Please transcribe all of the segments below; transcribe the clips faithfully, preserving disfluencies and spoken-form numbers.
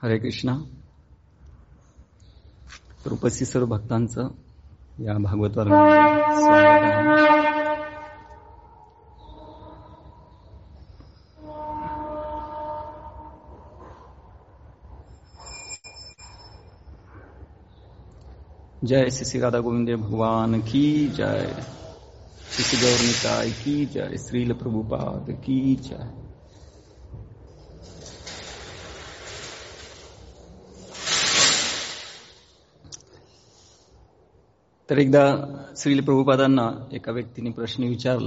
हरे कृष्णा. तर उपस्थित सर्व भक्तांचं या भागवत वर्गामध्ये स्वागत आहे. जय श्री श्री राधा गोविंद भगवान की जय, श्री गौर निताय की जय, श्रील प्रभुपाद की जय. तर एकदा श्रील प्रभुपादांना एका व्यक्तीने प्रश्न विचारला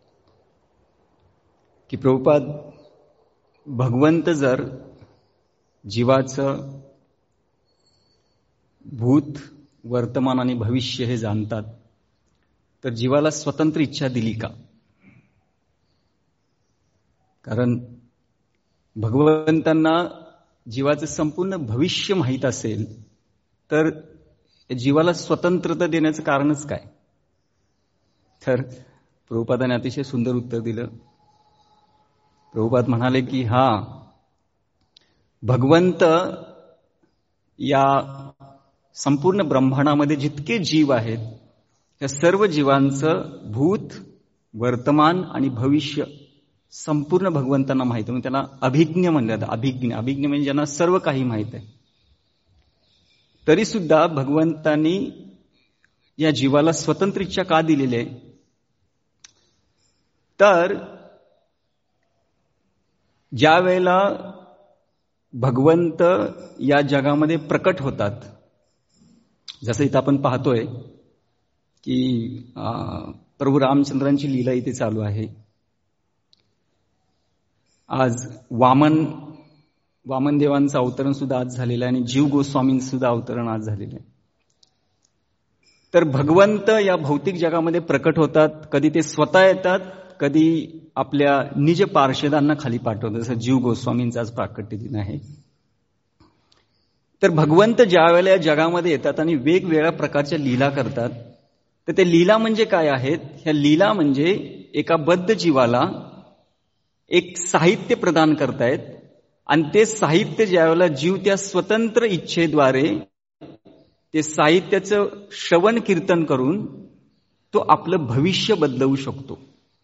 की प्रभुपाद, भगवंत जर जीवाचं भूत, वर्तमान आणि भविष्य हे जाणतात, तर जीवाला स्वतंत्र इच्छा दिली का? कारण भगवंतांना जीवाचं संपूर्ण भविष्य माहीत असेल तर जीवाला स्वतंत्रता देण्याचं कारणच काय? तर प्रभुपादाने अतिशय सुंदर उत्तर दिलं. प्रभुपाद म्हणाले की हा, भगवंत या संपूर्ण ब्रह्मांडामध्ये जितके जीव आहेत त्या सर्व जीवांचं भूत, वर्तमान आणि भविष्य संपूर्ण भगवंतांना माहित आहे. त्यांना अभिज्ञ म्हणलं जातं. अभिज्ञ अभिज्ञ म्हणजे ज्यांना सर्व काही माहित आहे. तरी सुद्धा भगवंतांनी या जीवाला स्वतंत्र इच्छा का दिलेली आहे? तर ज्या वेळेला भगवंत या जगामध्ये प्रकट होतात, जसं इथं आपण पाहतोय की प्रभू रामचंद्रांची लीला इथे चालू आहे. आज वामन वामन देवांचं अवतरण सुद्धा आज झालेलं आहे आणि जीव गोस्वामींचं सुद्धा अवतरण आज झालेलं आहे. तर भगवंत या भौतिक जगामध्ये प्रकट होतात. कधी ते स्वतः येतात, कधी आपल्या निज पार्षदांना खाली पाठवतात, जसं जीव गोस्वामींचं आज प्राकट्य दिन आहे. तर भगवंत ज्या वेळेला या जगामध्ये येतात आणि वेगवेगळ्या प्रकारच्या लीला करतात, तर ते लीला म्हणजे काय आहेत? ह्या लीला म्हणजे एका बद्ध जीवाला एक साहित्य प्रदान करतायत आणि ते साहित्य ज्यावेळेला जीव त्या स्वतंत्र इच्छेद्वारे ते साहित्याचं श्रवण कीर्तन करून तो आपलं भविष्य बदलवू शकतो.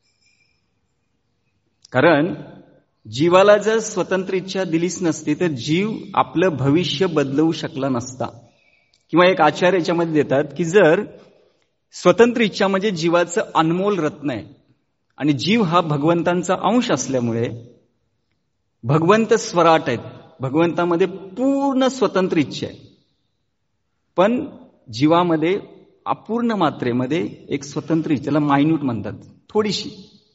कारण जीवाला जर स्वतंत्र इच्छा दिलीच नसती तर जीव आपलं भविष्य बदलवू शकला नसता. किंवा एक आचार्य याच्यामध्ये देतात की जर स्वतंत्र इच्छा म्हणजे जीवाचं अनमोल रत्न आहे आणि जीव हा भगवंतांचा अंश असल्यामुळे भगवंत स्वराट आहेत, भगवंतामध्ये पूर्ण स्वतंत्र इच्छा आहे, पण जीवामध्ये अपूर्ण मात्रेमध्ये एक स्वतंत्र इच्छेला मायन्यूट म्हणतात, थोडीशी.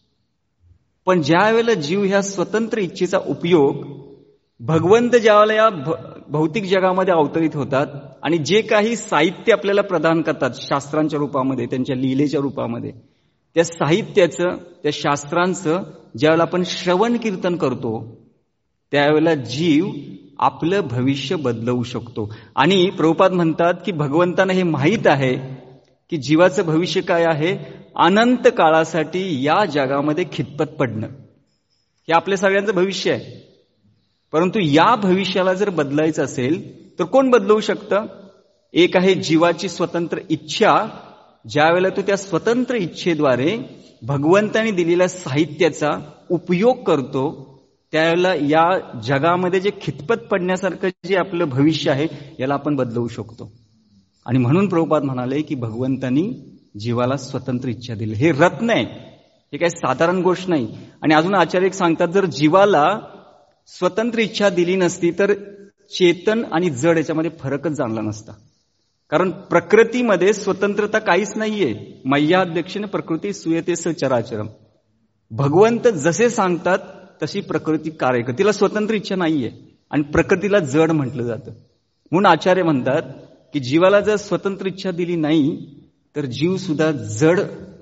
पण ज्या वेळेला जीव ह्या स्वतंत्र इच्छेचा उपयोग भगवंत ज्यावेळेला या भौतिक जगामध्ये अवतरित होतात आणि जे काही साहित्य आपल्याला प्रदान करतात शास्त्रांच्या रूपामध्ये, त्यांच्या लीलेच्या रूपामध्ये, त्या साहित्याचं, त्या शास्त्रांचं ज्यावेळेला आपण श्रवण कीर्तन करतो त्यावेळेला जीव आपलं भविष्य बदलवू शकतो. आणि प्रभुपाद म्हणतात की भगवंतांना हे माहीत आहे की जीवाचं भविष्य काय आहे? अनंत काळासाठी या जगामध्ये खितपत पडणं हे आपल्या सगळ्यांचं भविष्य आहे. परंतु या भविष्याला जर बदलायचं असेल तर कोण बदलवू शकतं? एक आहे जीवाची स्वतंत्र इच्छा. ज्या वेळेला तो त्या स्वतंत्र इच्छेद्वारे भगवंतांनी दिलेल्या साहित्याचा उपयोग करतो त्यावेळेला या जगामध्ये जे खितपत पडण्यासारखं जे आपलं भविष्य आहे याला आपण बदलवू शकतो. आणि म्हणून प्रभुपाद म्हणाले की भगवंतांनी जीवाला स्वतंत्र इच्छा दिली. हे रत्न आहे, हे काही साधारण गोष्ट नाही. आणि अजून आचार्य सांगतात, जर जीवाला स्वतंत्र इच्छा दिली नसती तर चेतन आणि जड याच्यामध्ये फरकच जाणला नसता. कारण प्रकृतीमध्ये स्वतंत्रता काहीच नाहीये. मय्याध्यक्षेने प्रकृती सुयते सचराचरम. भगवंत जसे सांगतात तशी प्रकृती कार्य करते, तिला स्वतंत्र इच्छा नाहीये आणि प्रकृतीला जड म्हटलं जातं. म्हणून आचार्य म्हणतात की जीवाला जर स्वतंत्र इच्छा दिली नाही तर जीव सुद्धा जड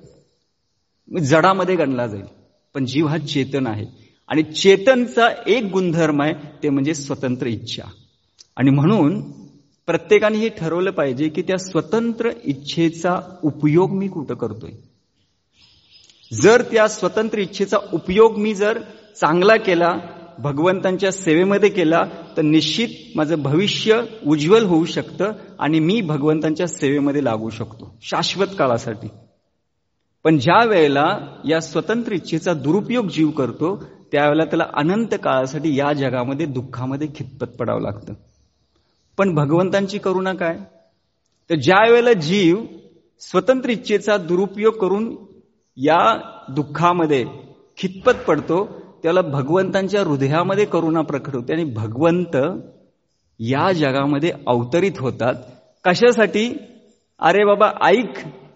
जडामध्ये गणला जाईल. पण जीव हा चेतन आहे आणि चेतनचा एक गुणधर्म आहे ते म्हणजे स्वतंत्र इच्छा. आणि म्हणून प्रत्येकाने हे ठरवलं पाहिजे की त्या स्वतंत्र इच्छेचा उपयोग मी कुठं करतोय. जर त्या स्वतंत्र इच्छेचा उपयोग मी जर चांगला केला भगवंतांच्या सेवेमध्ये केला तर निश्चित माझं भविष्य उज्ज्वल होऊ शकतं आणि मी भगवंतांच्या सेवेमध्ये लागू शकतो शाश्वत काळासाठी. पण ज्या वेळेला या स्वतंत्र इच्छेचा दुरुपयोग जीव करतो त्यावेळेला त्याला अनंत काळासाठी या जगामध्ये दुःखामध्ये खितपत पडावं लागतं. पण भगवंतांची करुणा काय, तर ज्या वेळेला जीव स्वतंत्र इच्छेचा दुरुपयोग करून या दुःखामध्ये खितपत पडतो त्याला भगवंतांच्या हृदयामध्ये करुणा प्रकट होते आणि भगवंत या जगामध्ये अवतरित होतात. कशासाठी, अरे बाबा ऐक,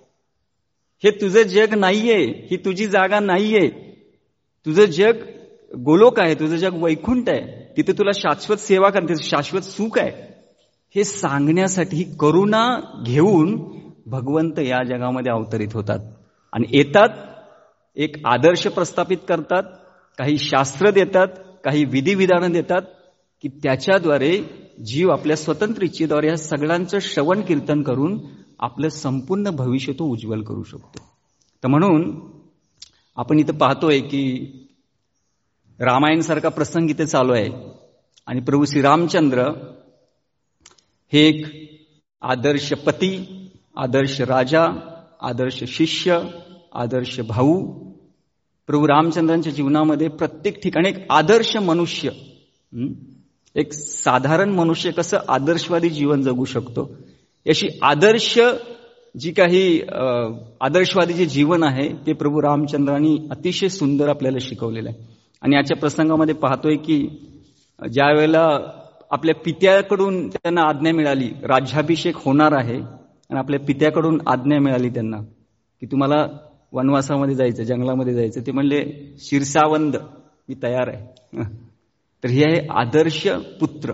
हे तुझं जग नाहीये, ही तुझी जागा नाहीये, तुझं जग गोलोक आहे, तुझं जग वैकुंठ आहे, तिथे तुला शाश्वत सेवा करते, शाश्वत सुख आहे, हे सांगण्यासाठी करुणा घेऊन भगवंत या जगामध्ये अवतरित होतात आणि येतात, एक आदर्श प्रस्थापित करतात, काही शास्त्र देतात, काही विधिविधानं देतात की त्याच्याद्वारे जीव आपल्या स्वतंत्र इच्छेद्वारे या सगळ्यांचं श्रवण कीर्तन करून आपलं संपूर्ण भविष्य तो उज्ज्वल करू शकतो. तर म्हणून आपण इथं पाहतोय की रामायण सारखा प्रसंग इथे चालू आहे आणि प्रभू श्रीरामचंद्र हे एक आदर्श पती, आदर्श राजा, आदर्श शिष्य, आदर्श भाऊ. प्रभू रामचंद्रांच्या जीवनामध्ये प्रत्येक ठिकाणी एक आदर्श मनुष्य, एक साधारण मनुष्य कसं आदर्शवादी जीवन जगू शकतो याची आदर्श जी काही आदर्शवादी जे जीवन आहे ते प्रभू रामचंद्रांनी अतिशय सुंदर आपल्याला शिकवलेलं आहे. आणि याच्या प्रसंगामध्ये पाहतोय की ज्या वेळेला आपल्या पित्याकडून त्यांना आज्ञा मिळाली, राज्याभिषेक होणार आहे आणि आपल्या पित्याकडून आज्ञा मिळाली त्यांना की तुम्हाला वनवासामध्ये जायचं, जंगलामध्ये जायचं, ते म्हणले शिरसावंद मी तयार आहे. तर हे आहे आदर्श पुत्र.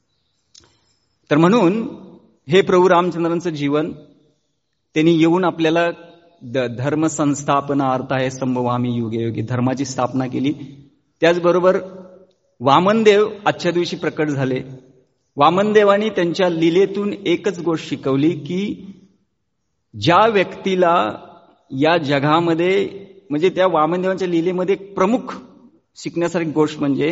तर म्हणून हे प्रभू रामचंद्रांचं जीवन, त्यांनी येऊन आपल्याला धर्म संस्थापनार्थ आहे संभवामी युगे युगे, धर्माची स्थापना केली. त्याचबरोबर वामनदेव आजच्या दिवशी प्रकट झाले. वामनदेवानी त्यांच्या लीलेतून एकच गोष्ट शिकवली की ज्या व्यक्तीला या जगामध्ये, म्हणजे त्या वामनदेवांच्या लीलेमध्ये एक प्रमुख शिकण्यासारखी गोष्ट म्हणजे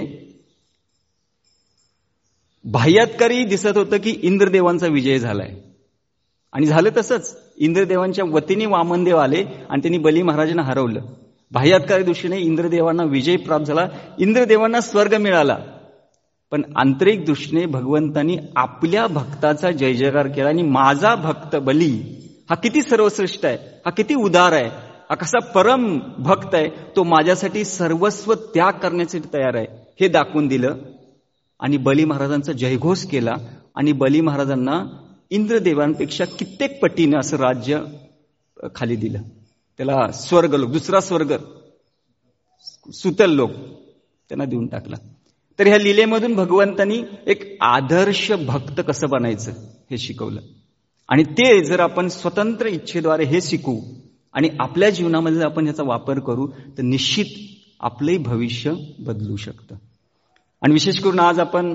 बाह्यातकारी दिसत होतं की इंद्रदेवांचा विजय झालाय आणि झालं तसंच. इंद्रदेवांच्या वतीने वामनदेव आले आणि त्यांनी बली महाराजांना हरवलं. बाह्यातकारी दृष्टीने इंद्रदेवांना विजय प्राप्त झाला, इंद्रदेवांना स्वर्ग मिळाला. पण आंतरिक दृष्टीने भगवंतांनी आपल्या भक्ताचा जय जयकार केला आणि माझा भक्त बली हा किती सर्वश्रेष्ठ आहे, हा किती उदार आहे, हा कसा परम भक्त आहे, तो माझ्यासाठी सर्वस्व त्याग करण्यासाठी तयार आहे, हे दाखवून दिलं. आणि बली महाराजांचा जयघोष केला आणि बली महाराजांना इंद्रदेवांपेक्षा कित्येक पटीनं असं राज्य खाली दिलं. त्याला स्वर्गलोक, दुसरा स्वर्ग, सुतल लोक त्यांना देऊन टाकला. तर ह्या लीलेमधून भगवंतांनी एक आदर्श भक्त कसं बनायचं हे शिकवलं. आणि ते जर आपण स्वतंत्र इच्छेद्वारे हे शिकू आणि आपल्या जीवनामध्ये जर आपण याचा वापर करू तर निश्चित आपलंही भविष्य बदलू शकतं. आणि विशेष करून आज आपण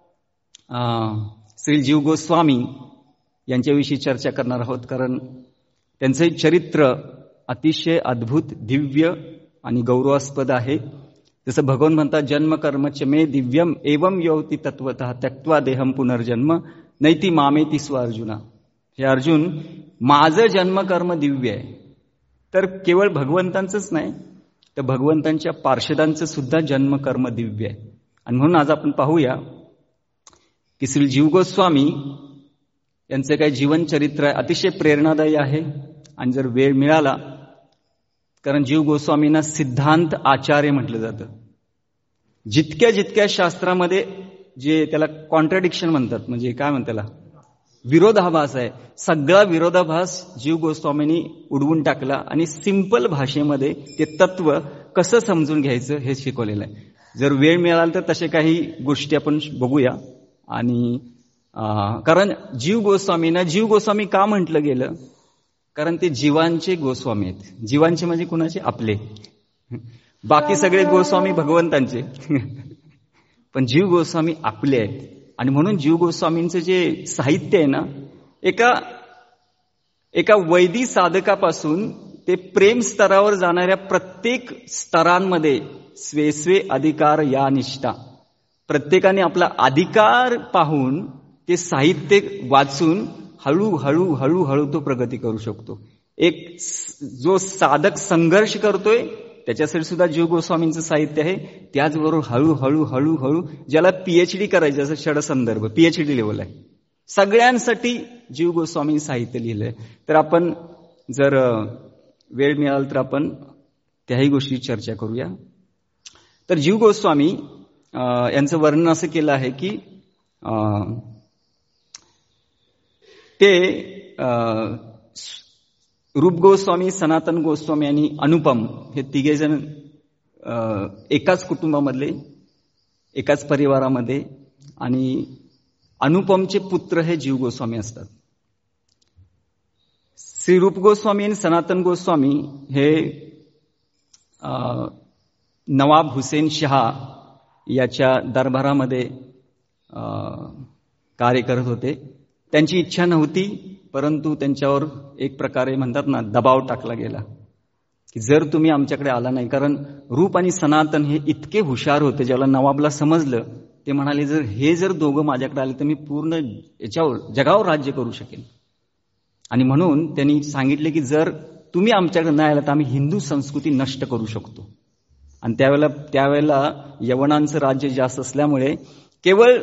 श्री जीव गोस्वामी यांच्याविषयी चर्चा करणार आहोत, कारण त्यांचे चरित्र अतिशय अद्भुत, दिव्य आणि गौरवास्पद आहे. जसं भगवान म्हणतात, जन्म कर्मच मे दिव्यम एवं योती तत्वतः त्यक्त्वा देहम पुनर्जन्म नैती मामेती स्व अर्जुना. हे अर्जुन, माझं जन्मकर्म दिव्य आहे. तर केवळ भगवंतांचंच नाही तर भगवंतांच्या पार्षदांचं सुद्धा जन्मकर्म दिव्य आहे. आणि म्हणून आज आपण पाहूया की श्री जीव गोस्वामी यांचं काही जीवन चरित्र आहे, अतिशय प्रेरणादायी आहे. आणि जर वेळ मिळाला, कारण जीव गोस्वामींना सिद्धांत आचार्य म्हटलं जातं. जितक्या जितक्या शास्त्रामध्ये जे त्याला कॉन्ट्राडिक्शन म्हणतात, म्हणजे काय म्हणतात त्याला, विरोधाभास आहे, सगळा विरोधाभास जीव गोस्वामींनी उडवून टाकला आणि सिंपल भाषेमध्ये ते तत्व कसं समजून घ्यायचं हे शिकवलेलं आहे. जर वेळ मिळाला तर तसे काही गोष्टी आपण बघूया. आणि कारण जीव गोस्वामींना जीव गोस्वामी का म्हटलं गेलं, कारण ते जीवांचे गोस्वामी आहेत. जीवांचे म्हणजे कुणाचे, आपले. बाकी सगळे गोस्वामी भगवंतांचे पण जीव गोस्वामी आपले आहेत. आणि म्हणून जीव गोस्वामींचं जे साहित्य आहे ना, एका एका वैदिक साधकापासून ते प्रेम स्तरावर जाणाऱ्या प्रत्येक स्तरांमध्ये स्वे स्वे अधिकार या निष्ठा. प्रत्येकाने आपला अधिकार पाहून ते साहित्य वाचून हळूहळू हळूहळू तो प्रगती करू शकतो. एक जो साधक संघर्ष करतोय त्याच्यासाठी सुद्धा जीव गोस्वामींचं साहित्य आहे. त्याचबरोबर हळूहळू हळूहळू ज्याला पीएचडी करायचं असं षडसंदर्भ पीएचडी लेवल आहे, सगळ्यांसाठी जीव गोस्वामी साहित्य लिहिलंय. तर आपण जर वेळ मिळाला तर आपण त्याही गोष्टी चर्चा करूया. तर जीव गोस्वामी यांचं वर्णन असं केलं आहे की ते रूप गोस्वामी, सनातन गोस्वामी आणि अनुपम हे तिघे जण एकाच कुटुंबामधले, एकाच परिवारामध्ये, आणि अनुपमचे पुत्र हे जीव गोस्वामी असतात. श्री रूप गोस्वामी आणि सनातन गोस्वामी हे नवाब हुसेन शहा याच्या दरबारामध्ये कार्य करत होते. त्यांची इच्छा नव्हती, परंतु त्यांच्यावर एक प्रकारे म्हणतात ना दबाव टाकला गेला की जर तुम्ही आमच्याकडे आला नाही, कारण रूप आणि सनातन हे इतके हुशार होते. ज्याला नवाबला समजलं ते म्हणाले जर हे जर दोघं माझ्याकडे आले तर मी पूर्ण याच्यावर जगावर राज्य करू शकेन. आणि म्हणून त्यांनी सांगितले की जर तुम्ही आमच्याकडे नाही आला तर आम्ही हिंदू संस्कृती नष्ट करू शकतो. आणि त्यावेळेला त्यावेळेला यवनांचं राज्य जास्त असल्यामुळे केवळ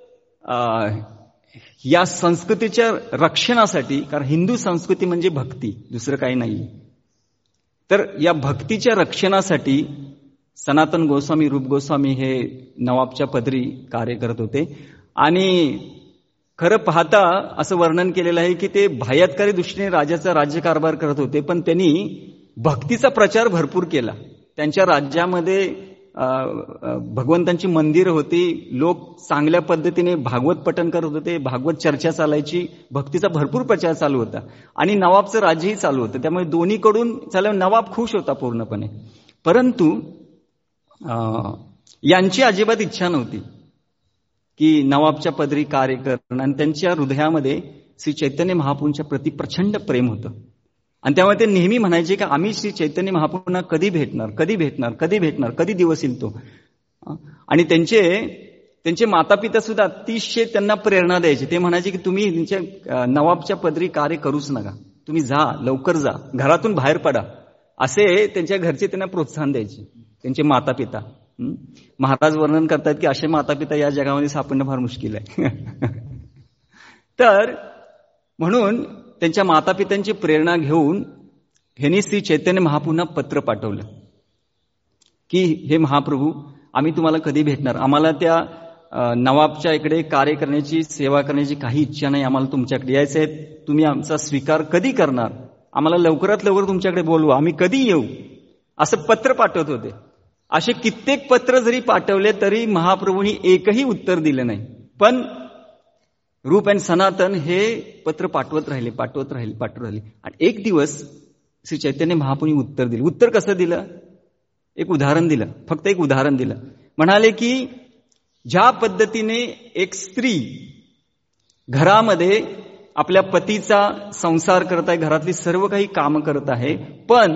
या संस्कृतीच्या रक्षणासाठी, कारण हिंदू संस्कृती म्हणजे भक्ती, दुसरं काही नाही, तर या भक्तीच्या रक्षणासाठी सनातन गोस्वामी, रूप गोस्वामी हे नवाबच्या पदरी कार्य करत होते. आणि खरं पाहता असं वर्णन केलेलं आहे की ते बाह्यकारी दृष्टीने राजाचा राज्यकारभार करत होते, पण त्यांनी भक्तीचा प्रचार भरपूर केला. त्यांच्या राज्यामध्ये भगवंतांची मंदिरं होती, लोक चांगल्या पद्धतीने भागवत पठण करत होते, भागवत चर्चा चालायची, भक्तीचा भरपूर प्रचार चालू होता. आणि नवाबचं राज्यही चालू होतं. त्यामुळे दोन्हीकडून चालू, नवाब खुश होता पूर्णपणे. परंतु यांची अजिबात इच्छा नव्हती की नवाबच्या पदरी कार्य करणं, आणि त्यांच्या हृदयामध्ये श्री चैतन्य महाप्रभूंच्या प्रति प्रचंड प्रेम होतं. आणि त्यामुळे ते नेहमी म्हणायचे की आम्ही श्री चैतन्य महाप्रभूंना कधी भेटणार कधी भेटणार कधी भेटणार कधी दिवस येईल तो. आणि त्यांचे त्यांचे माता पिता सुद्धा अतिशय त्यांना प्रेरणा द्यायचे. ते म्हणायचे की तुम्ही त्यांच्या नवाबच्या पदरी कार्य करूच नका, तुम्ही जा, लवकर जा, घरातून बाहेर पडा, असे त्यांच्या घरचे त्यांना प्रोत्साहन द्यायचे, त्यांचे माता पिता. महाराज वर्णन करतात की असे माता पिता या जगामध्ये सापडणं फार मुश्किल आहे. तर म्हणून त्यांच्या माता पित्यांची प्रेरणा घेऊन ह्यांनी श्री चैतन्य महाप्रभूंना पत्र पाठवलं की हे महाप्रभू, आम्ही तुम्हाला कधी भेटणार, आम्हाला त्या नवाबच्या इकडे कार्य करण्याची, सेवा करण्याची काही इच्छा नाही, आम्हाला तुमच्याकडे यायचं आहे, तुम्ही आमचा स्वीकार कधी करणार, आम्हाला लवकरात लवकर तुमच्याकडे बोलवा, आम्ही कधी येऊ, असं पत्र पाठवत होते. असे कित्येक पत्र जरी पाठवले तरी महाप्रभूंनी एकही उत्तर दिलं नाही. पण रूप आणि सनातन हे पत्र पाठवत राहिले पाठवत राहिले पाठवत राहिले आणि एक दिवस श्री चैतन्य महाप्रभूंनी उत्तर दिलं. उत्तर कसं दिलं? एक उदाहरण दिलं, फक्त एक उदाहरण दिलं. म्हणाले की ज्या पद्धतीने एक स्त्री घरामध्ये आपल्या पतीचा संसार करत आहे, घरातली सर्व काही कामं करत आहे, पण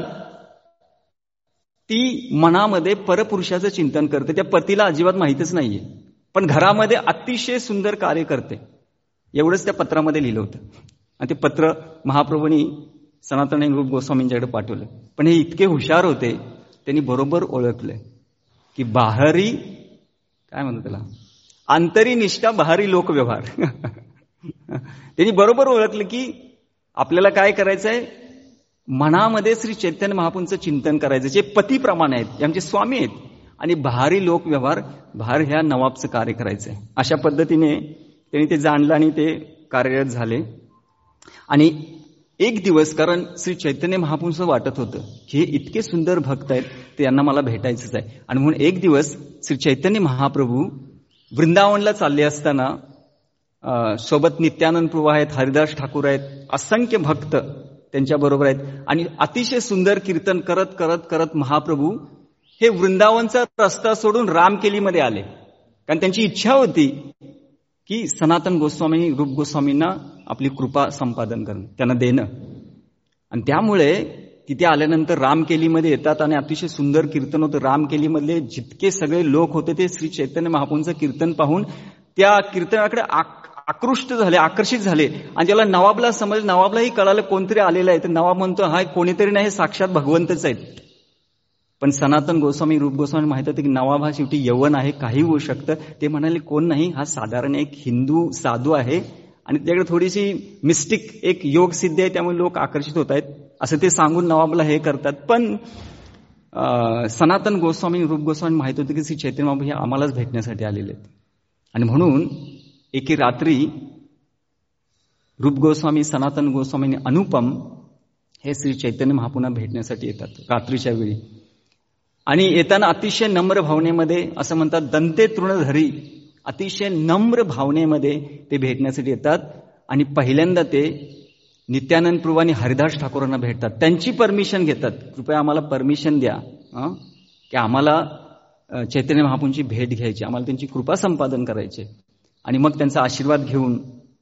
ती मनामध्ये परपुरुषाचं चिंतन करते, त्या पतीला अजिबात माहीतच नाहीये, पण घरामध्ये अतिशय सुंदर कार्य करते. एवढंच त्या पत्रामध्ये लिहिलं होतं. आणि ते पत्र महाप्रभूंनी सनातन आणि रूप गोस्वामींच्याकडे पाठवलं. पण हे इतके हुशार होते, त्यांनी बरोबर ओळखलं की बाहेरी काय म्हणतो त्याला, आंतरी निष्ठा बाहेरी लोकव्यवहार. त्यांनी बरोबर ओळखलं की आपल्याला काय करायचं आहे, मनामध्ये श्री चैतन्य महाप्रभूंचं चिंतन करायचं, जे पतीप्रमाणे आहेत, आमचे स्वामी आहेत, आणि बाहेरी लोकव्यवहार, बाहेर ह्या नवाबचं कार्य करायचंय. अशा पद्धतीने त्यांनी ते जाणलं आणि ते कार्यरत झाले. आणि एक दिवस, कारण श्री चैतन्य महाप्रभूंचं वाटत होतं की हे इतके सुंदर भक्त आहेत, ते यांना मला भेटायचंच आहे. आणि म्हणून एक दिवस श्री चैतन्य महाप्रभू वृंदावनला चालले असताना सोबत नित्यानंद प्रभू आहेत, हरिदास ठाकूर आहेत, असंख्य भक्त त्यांच्या बरोबर आहेत, आणि अतिशय सुंदर कीर्तन करत करत करत महाप्रभू हे वृंदावनचा रस्ता सोडून रामकेलीमध्ये आले. कारण त्यांची इच्छा होती की सनातन गोस्वामी, रूप गोस्वामींना आपली कृपा संपादन करणं, त्यांना देणं. आणि त्यामुळे तिथे आल्यानंतर रामकेलीमध्ये येतात आणि अतिशय सुंदर कीर्तन होतं. रामकेलीमधले जितके सगळे लोक होते ते श्री चैतन्य महाप्रभूंचं कीर्तन पाहून त्या कीर्तनाकडे आकृष्ट झाले, आकर्षित झाले. आणि ज्याला नवाबला समजलं, नवाबलाही कळालं कोणतरी आलेलं आहे, तर नवाब म्हणतो हा कोणीतरी नाही, हे साक्षात भगवंतच आहेत. पण सनातन गोस्वामी, रूप गोस्वामी माहित होतं की नवाब हा शेवटी यवन आहे, काही होऊ शकतं. ते म्हणाले कोण नाही, हा साधारण एक हिंदू साधू आहे आणि त्याच्याकडे थोडीशी मिस्टिक एक योग सिद्धी आहे, त्यामुळे लोक आकर्षित होत आहेत, असं ते सांगून नवाबला हे करतात. पण सनातन गोस्वामी, रूप गोस्वामी माहित होतं की श्री चैतन्य महाप्रभू हे आम्हालाच भेटण्यासाठी आलेले आहेत. आणि म्हणून एके रात्री रूप गोस्वामी, सनातन गोस्वामी आणि अनुपम हे श्री चैतन्य महाप्रभूंना भेटण्यासाठी येतात रात्रीच्या वेळी. आणि येताना अतिशय नम्र भावनेमध्ये, असं म्हणतात दंते तृणधरी, अतिशय नम्र भावनेमध्ये ते भेटण्यासाठी येतात. आणि पहिल्यांदा ते नित्यानंद प्रभू आणि हरिदास ठाकूरांना भेटतात. त्यांची परमिशन घेतात, कृपया आम्हाला परमिशन द्या की आम्हाला चैतन्य महाप्रभूंची भेट घ्यायची, आम्हाला त्यांची कृपा संपादन करायची. आणि मग त्यांचा आशीर्वाद घेऊन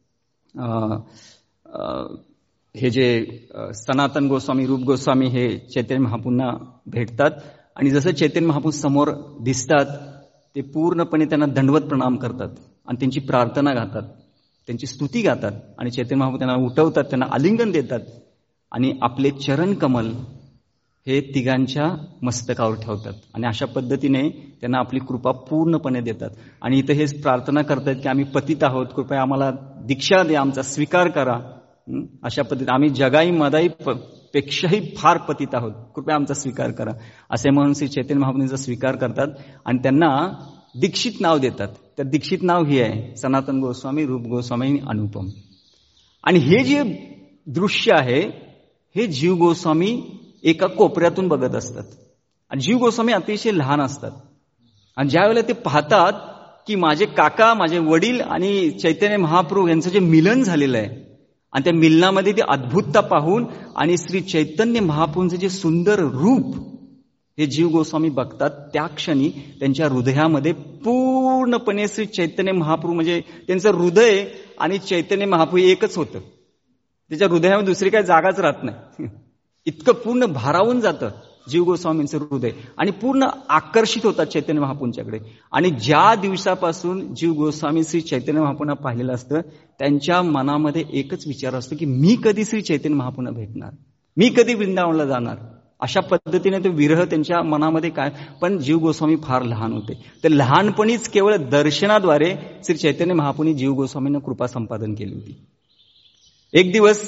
हे जे सनातन गोस्वामी, रूप गोस्वामी हे चैतन्य महाप्रभूंना भेटतात. आणि जसं चैतन्य महाप्रभू समोर दिसतात ते पूर्णपणे त्यांना दंडवत प्रणाम करतात आणि त्यांची प्रार्थना गातात, त्यांची स्तुती गातात. आणि चैतन्य महाप्रभू त्यांना उठवतात, त्यांना आलिंगन देतात आणि आपले चरण कमल हे तिघांच्या मस्तकावर ठेवतात. आणि अशा पद्धतीने त्यांना आपली कृपा पूर्णपणे देतात. आणि इथं हेच प्रार्थना करतात की आम्ही पतित आहोत, कृपया आम्हाला दीक्षा द्या, आमचा स्वीकार करा. अशा पद्धतीने आम्ही जगाई मदाई पेक्षाही फार पतित आहोत, कृपया आमचा स्वीकार करा, असे म्हणून श्री चैतन्य महाप्रभूंचा स्वीकार करतात आणि त्यांना दीक्षित नाव देतात. तर दीक्षित नाव ही आहे सनातन गोस्वामी, रूप गोस्वामी आणि अनुपम. आणि हे जे दृश्य आहे हे जीव गोस्वामी एका कोपऱ्यातून बघत असतात. आणि जीव गोस्वामी अतिशय लहान असतात. आणि ज्या वेळेला ते पाहतात की माझे काका, माझे वडील आणि चैतन्य महाप्रभू यांचं जे मिलन झालेलं आहे आणि त्या मिलनामध्ये ती अद्भुतता पाहून आणि श्री चैतन्य महाप्रभूंचे जे सुंदर रूप हे जीव गोस्वामी बघतात, त्या क्षणी त्यांच्या हृदयामध्ये पूर्णपणे श्री चैतन्य महाप्रभू म्हणजे त्यांचं हृदय आणि चैतन्य महाप्रभू एकच होतं. त्याच्या हृदयामध्ये दुसरी काही जागाच राहत नाही, इतकं पूर्ण भारावून जातं जीव गोस्वामींचं हृदय आणि पूर्ण आकर्षित होतात चैतन्य महाप्रभूंच्याकडे. आणि ज्या दिवसापासून जीव गोस्वामी श्री चैतन्य महाप्रभूंना पाहिलेलं असतं त्यांच्या मनामध्ये एकच विचार असतो की मी कधी श्री चैतन्य महाप्रभूंना भेटणार, मी कधी वृंदावनला जाणार. अशा पद्धतीने तो विरह त्यांच्या मनामध्ये काय. पण जीव गोस्वामी फार लहान होते, तर लहानपणीच केवळ दर्शनाद्वारे श्री चैतन्य महाप्रभूंनी जीव गोस्वामींना कृपा संपादन केली होती. एक दिवस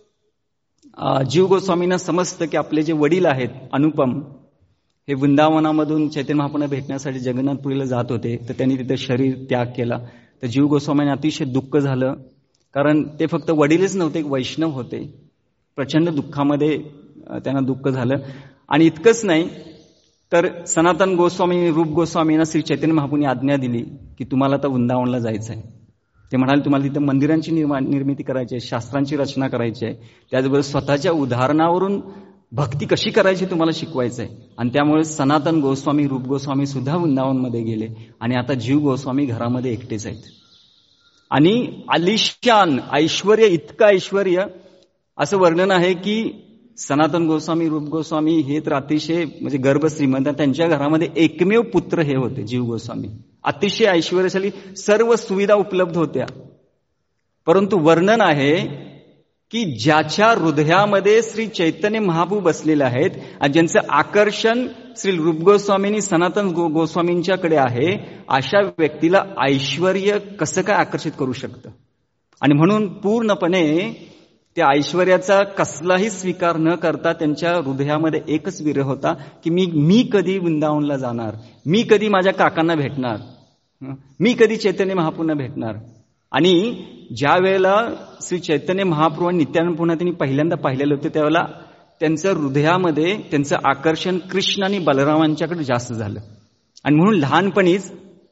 जीव गोस्वामींना समजतं की आपले जे वडील आहेत अनुपम हे वृंदावनामधून चैतन्य महाप्रभूंना भेटण्यासाठी जगन्नाथपुरीला जात होते, तर त्यांनी तिथे शरीर त्याग केला. तर जीव गोस्वामींना अतिशय दुःख झालं, कारण ते फक्त वडीलच नव्हते, एक वैष्णव होते. प्रचंड दुःखामध्ये त्यांना दुःख झालं. आणि इतकंच नाही तर सनातन गोस्वामी, रूप गोस्वामींना श्री चैतन्य महाप्रभूंनी आज्ञा दिली की तुम्हाला आता वृंदावनला जायचं आहे. ते म्हणाले तुम्हाला तिथे मंदिरांची निर्मिती करायची आहे, शास्त्रांची रचना करायची आहे, त्याचबरोबर स्वतःच्या उदाहरणावरून भक्ती कशी करायची तुम्हाला शिकवायचं आहे. आणि त्यामुळे सनातन गोस्वामी, रूप गोस्वामी सुद्धा वृंदावनमध्ये गेले आणि आता जीव गोस्वामी घरामध्ये एकटेच आहेत. आणि आलिशान ऐश्वर्य, इतकं ऐश्वर्य, असं वर्णन आहे की सनातन गोस्वामी, रूप गोस्वामी हे तर अतिशय म्हणजे गर्भ श्रीमंत, त्यांच्या घरामध्ये एकमेव पुत्र हे होते जीव गोस्वामी. अतिशय ऐश्वर्यशाली, सर्व सुविधा उपलब्ध होत्या. परंतु वर्णन आहे की ज्याच्या हृदयामध्ये श्री चैतन्य महाप्रभू बसलेले आहेत आणि ज्यांचं आकर्षण श्री रूप गोस्वामी आणि सनातन गोस्वामींच्याकडे आहे, अशा व्यक्तीला ऐश्वर्य कसं काय आकर्षित करू शकतं. आणि म्हणून पूर्णपणे त्या ऐश्वर्याचा कसलाही स्वीकार न करता त्यांच्या हृदयामध्ये एकच विरह होता की मी मी कधी वृंदावनला जाणार, मी कधी माझ्या काकांना भेटणार, मी कधी चैतन्य महाप्रभूंना भेटणार. आणि ज्या वेळेला श्री चैतन्य महाप्रभू आणि नित्यानंद पुन्हा त्यांनी पहिल्यांदा पाहिलेलं होतं त्यावेळेला त्यांच्या हृदयामध्ये त्यांचं आकर्षण कृष्ण आणि बलरामांच्याकडे जास्त झालं. आणि म्हणून लहानपणीच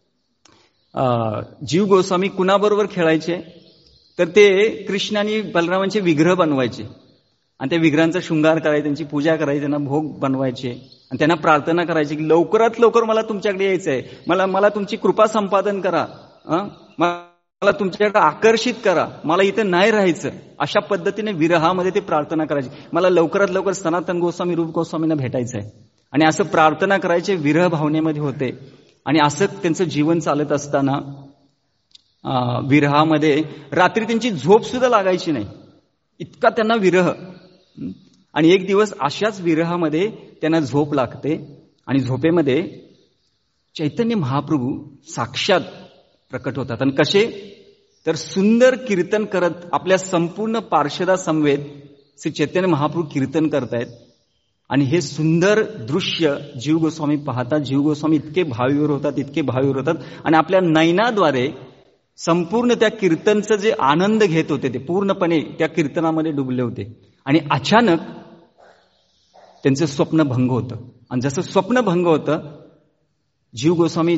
जीव गोस्वामी कुणाबरोबर खेळायचे तर ते कृष्ण आणि बलरामांचे विग्रह बनवायचे आणि त्या विग्रहांचा शृंगार करायचे, त्यांची पूजा करायची, त्यांना भोग बनवायचे आणि त्यांना प्रार्थना करायची की लवकरात लवकर मला तुमच्याकडे यायचं आहे, मला मला तुमची कृपा संपादन करा, मला तुमच्याकडे आकर्षित करा, मला इथं नाही राहायचं, अशा पद्धतीने विरहामध्ये ते प्रार्थना करायची. मला लवकरात लवकर सनातन गोस्वामी रूप गोस्वामींना भेटायचं आहे. आणि असं प्रार्थना करायचे, विरह भावनेमध्ये होते. आणि असं त्यांचं जीवन चालत असताना विरहामध्ये रात्री त्यांची झोप सुद्धा लागायची नाही, इतका त्यांना विरह. आणि एक दिवस अशाच विरहामध्ये त्यांना झोप लागते. आणि झोपेमध्ये चैतन्य महाप्रभू साक्षात प्रकट होतात. आणि कसे तर सुंदर कीर्तन करत आपल्या संपूर्ण पार्षदा समवेत श्री चैतन्य महाप्रभू कीर्तन करतायत. आणि हे सुंदर दृश्य जीव गोस्वामी पाहतात. जीव गोस्वामी इतके भावीवर होतात, इतके भावीवर होतात. आणि आपल्या नयनाद्वारे संपूर्ण त्या कीर्तनचं जे आनंद घेत होते ते पूर्णपणे त्या कीर्तनामध्ये डुबले होते. आणि अचानक त्यांचं स्वप्न भंग होतं. आणि जसं स्वप्न भंग होतं, जीव गोस्वामी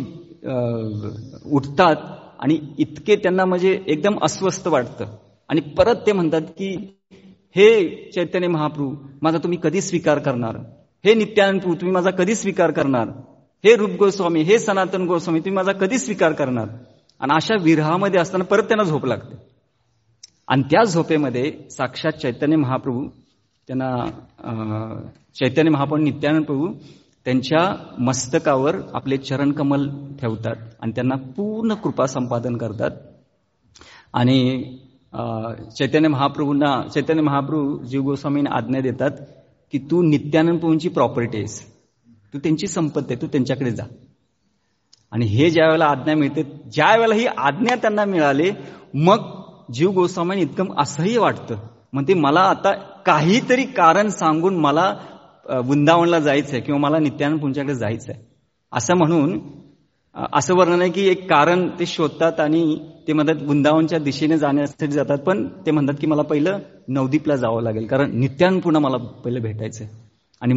उठतात आणि इतके त्यांना म्हणजे एकदम अस्वस्थ वाटतं. आणि परत ते म्हणतात की हे चैतन्य महाप्रभू, माझा तुम्ही कधी स्वीकार करणार? हे नित्यानंद प्रभू, तुम्ही माझा कधी स्वीकार करणार? हे रूप गोस्वामी, हे सनातन गोस्वामी, तुम्ही माझा कधी स्वीकार करणार? आणि अशा विरहामध्ये असताना परत त्यांना झोप लागते. आणि त्या झोपेमध्ये साक्षात चैतन्य महाप्रभू त्यांना चैतन्य महाप्रभू नित्यानंद प्रभू त्यांच्या मस्तकावर आपले चरणकमल ठेवतात आणि त्यांना पूर्ण कृपा संपादन करतात. आणि चैतन्य महाप्रभूंना चैतन्य महाप्रभू जीव गोस्वामींना आज्ञा देतात की तू नित्यानंद प्रभूंची प्रॉपर्टी आहेस, तू त्यांची संपत्ती आहे, तू त्यांच्याकडे जा. आणि हे ज्या वेळेला आज्ञा मिळते, ज्या वेळेला ही आज्ञा त्यांना मिळाली, मग जीव गोस्वामींना इतकं असह्य वाटतं. म्हणते मला आता काहीतरी कारण सांगून मला वृंदावनला जायचंय किंवा मला नित्यानंद प्रभूंच्याकडे जायचंय, असं म्हणून असं वर्णन आहे की एक कारण ते शोधतात आणि ते म्हणतात वृंदावनच्या दिशेने जाण्यासाठी जातात. पण ते म्हणतात की मला पहिलं नवदीपला जावं लागेल, कारण नित्यानंद पुन्हा मला पहिलं भेटायचंय. आणि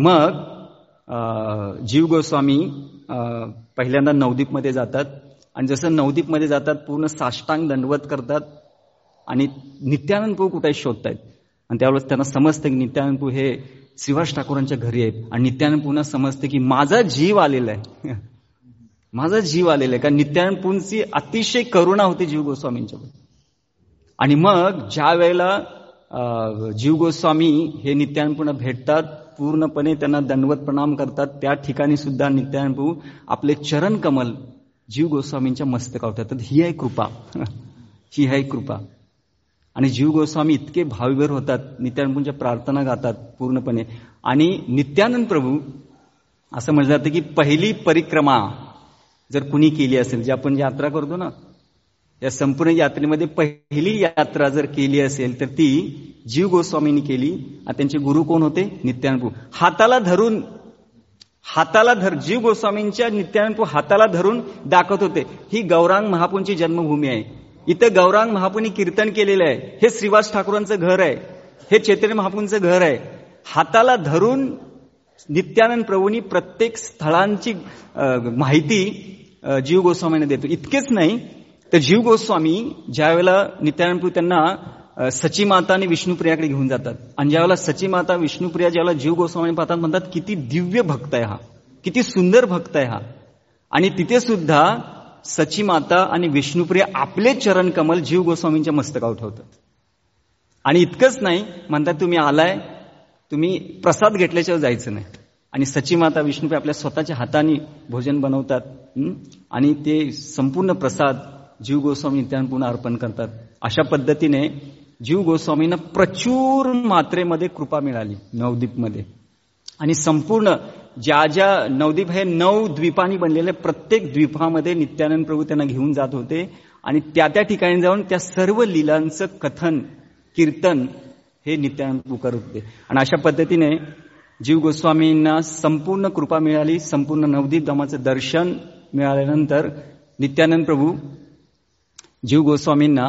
मग जीव गोस्वामी पहिल्यांदा नवदीपमध्ये जातात. आणि जसं नवदीपमध्ये जातात पूर्ण साष्टांग दंडवत करतात आणि नित्यानंद प्रभू कुठे शोधतायत. आणि त्यावेळेस त्यांना समजतं की नित्यानंद प्रभू हे श्रीवास ठाकूरांच्या घरी आहेत. आणि नित्यानंद प्रभूंना समजतं की माझा जीव आलेला आहे, माझा जीव आलेला आहे. कारण नित्यानंद प्रभूंची अतिशय करुणा होती जीव गोस्वामींच्यावर. आणि मग ज्या वेळेला जीव गोस्वामी हे नित्यानंद प्रभूंना भेटतात, पूर्णपणे त्यांना दंडवत प्रणाम करतात, त्या ठिकाणी सुद्धा नित्यानंद प्रभू आपले चरण कमल जीव गोस्वामींच्या मस्तकावर ठेवतात. ही आहे कृपा, ही आहे कृपा. आणि जीव गोस्वामी इतके भावीवर होतात, नित्यानंद प्रभूंच्या प्रार्थना गातात पूर्णपणे. आणि नित्यानंद प्रभू असं म्हटलं जातं की पहिली परिक्रमा जर कुणी केली असेल, जे आपण यात्रा करतो ना, या संपूर्ण यात्रेमध्ये पहिली यात्रा जर केली असेल तर ती जीव गोस्वामींनी केली. आणि त्यांचे गुरु कोण होते? नित्यानंद प्रभू. हाताला धरून हाताला धर जीव गोस्वामींच्या नित्यानंद प्रभू हाताला धरून दाखवत होते, ही गौरांग महाप्रभूंची जन्मभूमी आहे, इथं गौरांग महाप्रभूंनी कीर्तन केलेलं आहे, हे श्रीवास ठाकूरांचं घर आहे, हे चैतन्य महाप्रभूंचं घर आहे. हाताला धरून नित्यानंद प्रभूंनी प्रत्येक स्थळांची माहिती जीव गोस्वामींना देतो. इतकेच नाही तर जीव गोस्वामी ज्या वेळेला नित्यानंद प्रभू त्यांना सची माता आणि विष्णुप्रियाकडे घेऊन जातात. आणि ज्यावेळेला सची माता विष्णुप्रिया ज्यावेळेला जीव गोस्वामी पाहतात, म्हणतात किती दिव्य भक्त आहे हा, किती सुंदर भक्त आहे हा. आणि तिथे सुद्धा सची माता आणि विष्णुप्रिया आपले चरण कमल जीव गोस्वामींच्या मस्तकावर ठेवतात. आणि इतकंच नाही, म्हणतात तुम्ही आलाय, तुम्ही प्रसाद घेतल्याशिवाय जायचं नाही. आणि सची माता विष्णुप्रिया आपल्या स्वतःच्या हाताने भोजन बनवतात आणि ते संपूर्ण प्रसाद जीव गोस्वामी नित्यानंद प्रभूंना अर्पण करतात. अशा पद्धतीने जीव गोस्वामींना प्रचूर मात्रेमध्ये कृपा मिळाली नवदीपमध्ये. आणि संपूर्ण ज्या ज्या नवदीप हे नऊ द्वीपांनी बनलेले, प्रत्येक द्वीपामध्ये नित्यानंद प्रभू त्यांना घेऊन जात होते आणि त्या त्या ठिकाणी जाऊन त्या सर्व लीलांचं कथन कीर्तन हे नित्यानंद प्रभू करत होते. आणि अशा पद्धतीने जीव गोस्वामींना संपूर्ण कृपा मिळाली. संपूर्ण नवदीप धामाचं दर्शन मिळाल्यानंतर नित्यानंद प्रभू जीव गोस्वामींना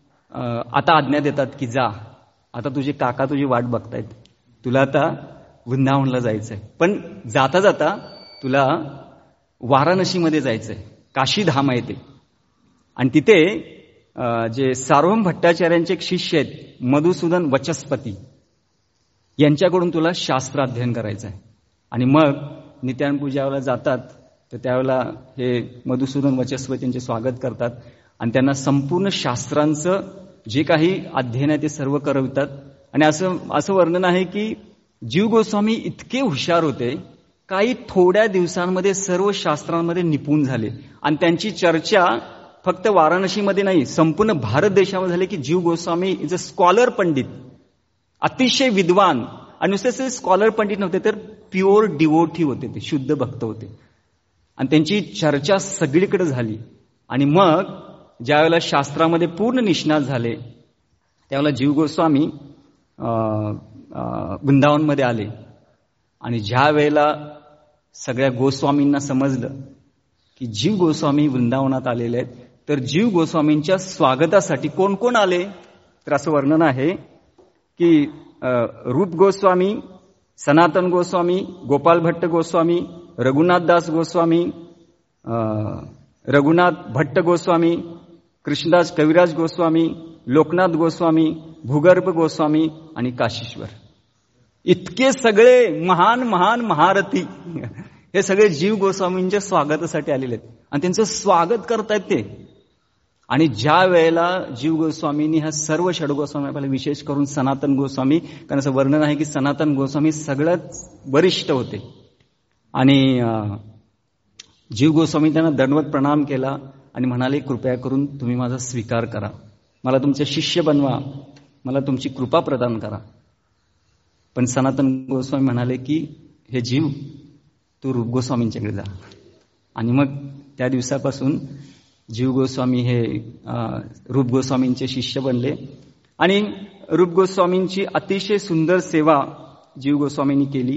आता आज्ञा देतात की जा, आता तुझे काका तुझी वाट बघतायत, तुला आता वृंदावनला जायचंय. पण जाता जाता तुला वाराणसीमध्ये जायचंय, काशीधाम आहे ते. आणि तिथे जे सार्वभौम भट्टाचार्यांचे एक शिष्य आहेत मधुसूदन वचस्पती, यांच्याकडून तुला शास्त्राध्ययन करायचं आहे. आणि मग नित्यानंद प्रभू ज्यावेळेला जातात तर त्यावेळेला हे मधुसूदन वचस्पती यांचे स्वागत करतात आणि त्यांना संपूर्ण शास्त्रांचं जे काही अध्ययन आहे ते सर्व करवितात. आणि असं असं वर्णन आहे की जीव गोस्वामी इतके हुशार होते, काही थोड्या दिवसांमध्ये सर्व शास्त्रांमध्ये निपुण झाले. आणि त्यांची चर्चा फक्त वाराणसीमध्ये नाही, संपूर्ण भारत देशामध्ये झाली की Jiva Goswami is a scholar pandit, अतिशय विद्वान. आणि नुसते स्कॉलर पंडित नव्हते तर प्युअर डिवोटी होते, ते शुद्ध भक्त होते. आणि त्यांची चर्चा सगळीकडे झाली. आणि मग ज्यावेळेला शास्त्रामध्ये पूर्ण निष्णात झाले त्यावेळेला जीव गोस्वामी वृंदावनमध्ये आले. आणि ज्या वेळेला सगळ्या गोस्वामींना समजलं की जीव गोस्वामी वृंदावनात आलेले आहेत, तर जीव गोस्वामींच्या स्वागतासाठी कोण कोण आले, तर असं वर्णन आहे की रूप गोस्वामी, सनातन गोस्वामी, गोपाल भट्ट गोस्वामी, रघुनाथ दास गोस्वामी, रघुनाथ भट्ट गोस्वामी, कृष्णदास कविराज गोस्वामी, लोकनाथ गोस्वामी, भूगर्भ गोस्वामी आणि काशीश्वर. इतके सगळे महान महान महारथी हे सगळे जीव गोस्वामींच्या स्वागतासाठी आलेले आहेत आणि त्यांचं स्वागत करतायत ते. आणि ज्या वेळेला जीव गोस्वामींनी ह्या सर्व षड गोस्वामी, आपल्याला विशेष करून सनातन गोस्वामी, कारण असं वर्णन आहे की सनातन गोस्वामी सगळ्यात वरिष्ठ होते. आणि जीव गोस्वामी त्यांना दंडवत प्रणाम केला आणि म्हणाले, कृपया करून तुम्ही माझा स्वीकार करा, मला तुमचे शिष्य बनवा, मला तुमची कृपा प्रदान करा. पण सनातन गोस्वामी म्हणाले की हे जीव, तू रूप गोस्वामींच्याकडे जा. आणि मग त्या दिवसापासून जीव गोस्वामी हे रूप गोस्वामींचे शिष्य बनले. आणि रूप गोस्वामींची अतिशय सुंदर सेवा जीव गोस्वामींनी केली.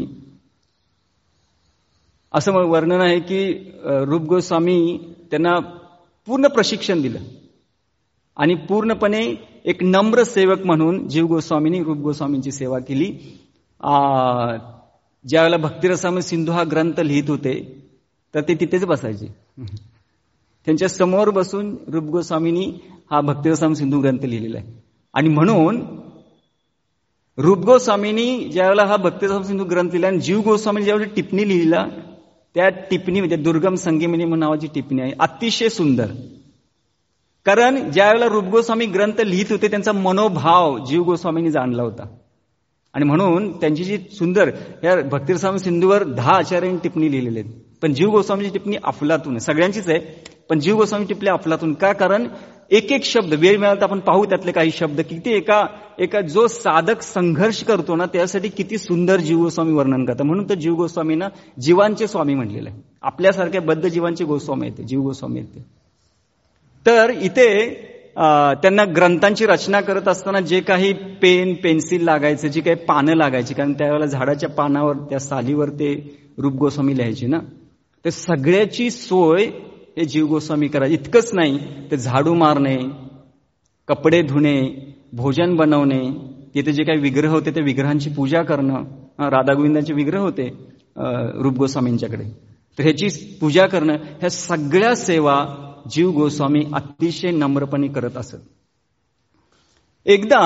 असं वर्णन आहे की रूप गोस्वामी त्यांना पूर्ण प्रशिक्षण दिलं आणि पूर्णपणे एक नम्र सेवक म्हणून जीव गोस्वामींनी रूप गोस्वामींची सेवा केली. ज्यावेळेला भक्तिरसामृत सिंधू हा ग्रंथ लिहित होते तर ते तिथेच बसायचे. त्यांच्या समोर बसून रूप गोस्वामींनी हा भक्तिरसामृत सिंधू ग्रंथ लिहिलेला आहे. आणि म्हणून रूप गोस्वामींनी ज्यावेळेला हा भक्तिरसामृत सिंधू ग्रंथ लिहिला आणि जीव गोस्वामींनी ज्यावेळेला टिप्पणी लिहिला, त्या टिप्पणीमध्ये दुर्गम संगीमनी म्हणून नावाची टिप्पणी आहे, अतिशय सुंदर. कारण ज्यावेळेला रूप गोस्वामी ग्रंथ लिहित होते त्यांचा मनोभाव जीव गोस्वामींनी जाणला होता. आणि म्हणून त्यांची जी सुंदर, या भक्तिरसामृत सिंधूवर दहा आचार्यांनी टिप्पणी लिहिलेली आहेत, पण जीव गोस्वामीची टिप्पणी अफलातून आहे, सगळ्यांचीच आहे, पण जीव गोस्वामी टिप्पणी अफलातून. का? कारण एक एक शब्द वेळ मिळाला तर आपण पाहू त्यातले काही शब्द किती एका एका जो साधक संघर्ष करतो ना त्यासाठी किती सुंदर जीव गोस्वामी वर्णन करतात. म्हणून तर जीव गोस्वामींना जीवांचे स्वामी म्हटलेलं आहे. आपल्यासारख्या बद्ध जीवांचे गोस्वामी येते, जीव गोस्वामी येते. तर इथे त्यांना ग्रंथांची रचना करत असताना जे काही पेन पेन्सिल लागायचं, जी काही पानं लागायची, कारण त्यावेळेला झाडाच्या पानावर त्या सालीवर ते रूप गोस्वामी लिहायचे ना, ते सगळ्याची सोय हे जीव गोस्वामी करायचे. इतकंच नाही, ते झाडू मारणे, कपडे धुणे, भोजन बनवणे, तिथे जे काही विग्रह होते त्या विग्रहांची पूजा करणं, राधागोविंदांचे विग्रह होते रूप गोस्वामींच्याकडे, तर ह्याची पूजा करणं, ह्या सगळ्या सेवा जीव गोस्वामी अतिशय नम्रपणे करत असत. एकदा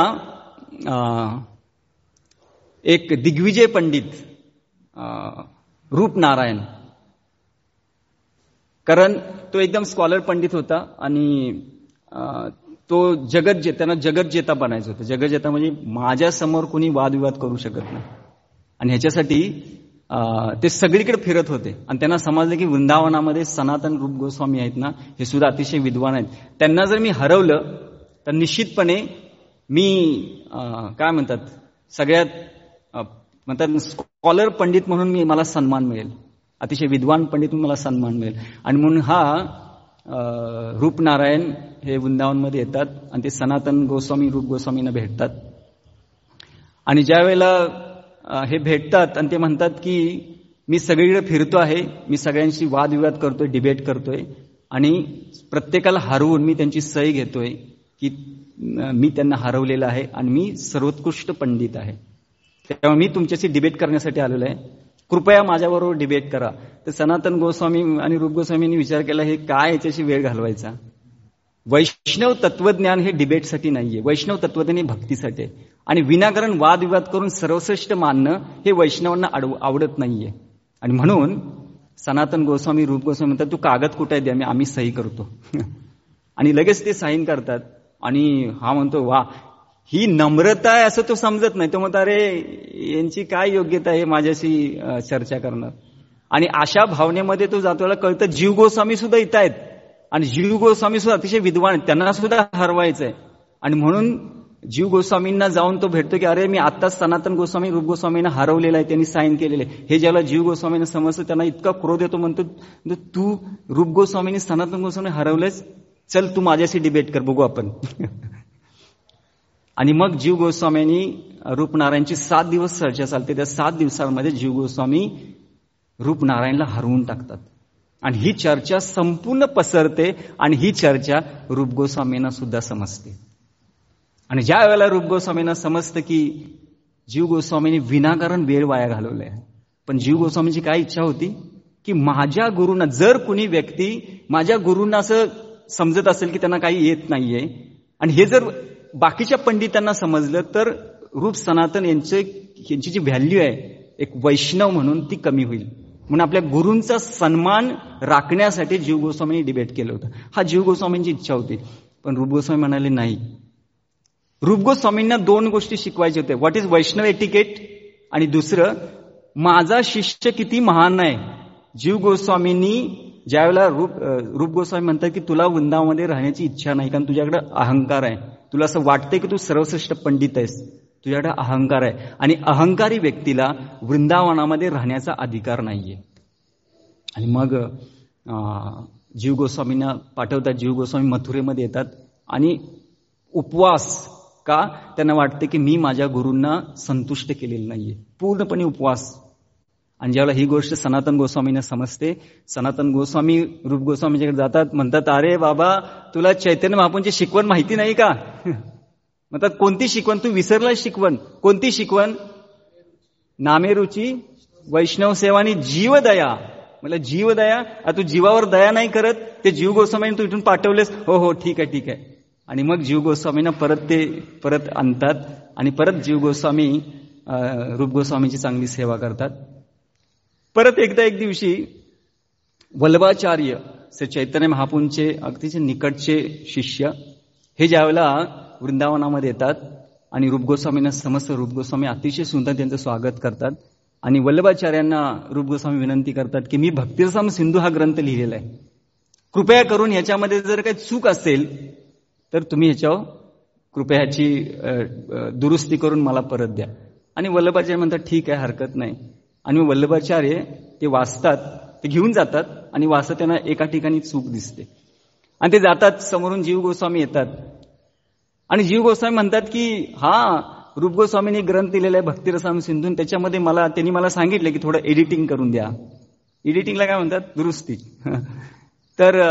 एक दिग्विजय पंडित रूपनारायण, कारण तो एकदम स्कॉलर पंडित होता आणि तो जगत जे त्यांना जगतजेता बनायचं होतं. जगतजेता म्हणजे माझ्या समोर कोणी वादविवाद करू शकत नाही. आणि ह्याच्यासाठी ते सगळीकडे फिरत होते आणि त्यांना समजलं की वृंदावनामध्ये सनातन रूप गोस्वामी आहेत ना, हे सुद्धा अतिशय विद्वान आहेत. त्यांना जर मी हरवलं तर निश्चितपणे मी काय म्हणतात सगळ्यात म्हणतात स्कॉलर पंडित म्हणून मी मला सन्मान मिळेल, अतिशय विद्वान पंडित म्हणून मला सन्मान मिळेल. आणि म्हणून हा रूपनारायण हे वृंदावनमध्ये येतात आणि ते सनातन गोस्वामी रूप गोस्वामींना भेटतात. आणि ज्या वेळेला हे भेटतात आणि ते म्हणतात की मी सगळीकडे फिरतो आहे, मी सगळ्यांशी वादविवाद करतोय, डिबेट करतोय आणि प्रत्येकाला हरवून मी त्यांची सही घेतोय की मी त्यांना हरवलेलं आहे आणि मी सर्वोत्कृष्ट पंडित आहे, त्यामुळे मी तुमच्याशी डिबेट करण्यासाठी आलेलो आहे, कृपया माझ्याबरोबर डिबेट करा. तर सनातन गोस्वामी आणि रूप गोस्वामींनी विचार केला, हे काय याच्याशी वेळ घालवायचा. वैष्णव तत्वज्ञान हे डिबेटसाठी नाहीये, वैष्णव तत्वज्ञान हे भक्तीसाठी आहे. आणि विनाकारण वादविवाद करून सर्वश्रेष्ठ मानणं हे वैष्णवांना आवडत नाहीये. आणि म्हणून सनातन गोस्वामी रूप गोस्वामी म्हणतात, तू कागद कुठे द्या, मी आम्ही सही करतो. आणि लगेच ते साईन करतात. आणि हा म्हणतो वा ही नम्रता आहे असं तो समजत नाही. तो म्हणतो अरे यांची काय योग्यता आहे माझ्याशी चर्चा करणं. आणि अशा भावनेमध्ये तो जातो. त्याला कळतं जीव गोस्वामी सुद्धा इथं आहेत आणि जीव गोस्वामी सुद्धा अतिशय विद्वान, त्यांना सुद्धा हरवायचंय. आणि म्हणून जीव गोस्वामींना जाऊन तो भेटतो की अरे मी आत्ताच सनातन गोस्वामी रूप गोस्वामींना हरवलेलं आहे, त्यांनी साईन केलेले. हे ज्याला जीव गोस्वामींना समजतं त्यांना इतका क्रोध येतो. म्हणतो तू रूप गोस्वामींनी सनातन गोस्वामी हरवलेच, चल तू माझ्याशी डिबेट कर, बघू आपण. आणि मग जीव गोस्वामींनी रूपनारायणची सात दिवस चर्चा चालते. त्या सात दिवसांमध्ये जीव गोस्वामी रूपनारायणला हरवून टाकतात. आणि ही चर्चा संपूर्ण पसरते आणि ही चर्चा रूप गोस्वामींना सुद्धा समजते. आणि ज्या वेळेला रूप गोस्वामींना समजतं की जीव गोस्वामींनी विनाकारण वेळ वाया घालवलाय, पण जीव गोस्वामींची काय इच्छा होती की माझ्या गुरूंना, जर कुणी व्यक्ती माझ्या गुरूंना असं समजत असेल की त्यांना काही येत नाहीये आणि हे जर बाकीच्या पंडितांना समजलं तर रूप सनातन यांचे यांची जी व्हॅल्यू आहे एक वैष्णव म्हणून ती कमी होईल. म्हणून आपल्या गुरूंचा सन्मान राखण्यासाठी जीव गोस्वामींनी डिबेट केलं होतं. हा जीव गोस्वामींची इच्छा होती. पण रूप गोस्वामी म्हणाले नाही. रूप गोस्वामींना दोन गोष्टी शिकवायचे होते, व्हॉट इज वैष्णव एटिकेट आणि दुसरं माझा शिष्य किती महान आहे. जीव गोस्वामींनी ज्यावेळेला रूप रूप गोस्वामी म्हणतात की तुला वृंदावनामध्ये राहण्याची इच्छा नाही कारण तुझ्याकडे अहंकार आहे, तुला असं वाटतंय की तू सर्वश्रेष्ठ पंडित आहेस, तुझ्याकडे अहंकार आहे आणि अहंकारी व्यक्तीला वृंदावनामध्ये राहण्याचा अधिकार नाहीये. आणि मग जीव गोस्वामींना पाठवतात. जीव गोस्वामी मथुरेमध्ये येतात आणि उपवास, का त्यांना वाटते की मी माझ्या गुरूंना संतुष्ट केलेलं नाहीये, पूर्णपणे उपवास. आणि ज्यावेळेला ही गोष्ट सनातन गोस्वामींना समजते, सनातन गोस्वामी रूप गोस्वामीच्याकडे जातात, म्हणतात अरे बाबा तुला चैतन्य महाप्रभूंची शिकवण माहिती नाही का? म्हणतात कोणती शिकवण? तू विसरला शिकवण. कोणती शिकवण? नामेरुची वैष्णव सेवा आणि जीवदया. मला जीवदया, तू जीवावर दया नाही करत, ते जीव गोस्वामींनी तू इथून पाठवलेस. हो हो ठीक आहे ठीक आहे. आणि मग जीव गोस्वामींना परत ते परत आणतात आणि परत जीव गोस्वामी रूप गोस्वामींची चांगली सेवा करतात. परत एकदा एक दिवशी वल्लभाचार्य श्री चैतन्य महाप्रभूंचे अगदीचे निकटचे शिष्य हे ज्यावेळेला वृंदावनामध्ये येतात आणि रूप गोस्वामींना समस्त रूप गोस्वामी अतिशय सुंदर त्यांचं स्वागत करतात. आणि वल्लभाचार्यांना रूप गोस्वामी विनंती करतात की मी भक्तिरसाम सिंधू हा ग्रंथ लिहिलेला आहे, कृपया करून ह्याच्यामध्ये जर काही चूक असेल तर तुम्ही ह्याच्यावर कृपया ह्याची दुरुस्ती करून मला परत द्या. आणि वल्लभाचार्य म्हणतात ठीक आहे, हरकत नाही. आणि वल्लभाचार्य ते वाचतात, ते घेऊन जातात आणि वाचतात त्यांना एका ठिकाणी चूक दिसते आणि ते जातात. समोरून जीव गोस्वामी येतात आणि जीव गोस्वामी म्हणतात की हा रूप गोस्वामींनी ग्रंथ दिलेला आहे भक्तिरसाम सिंधू, त्याच्यामध्ये मला त्यांनी मला सांगितलं की थोडं एडिटिंग करून द्या. एडिटिंगला काय म्हणतात? दुरुस्ती. तर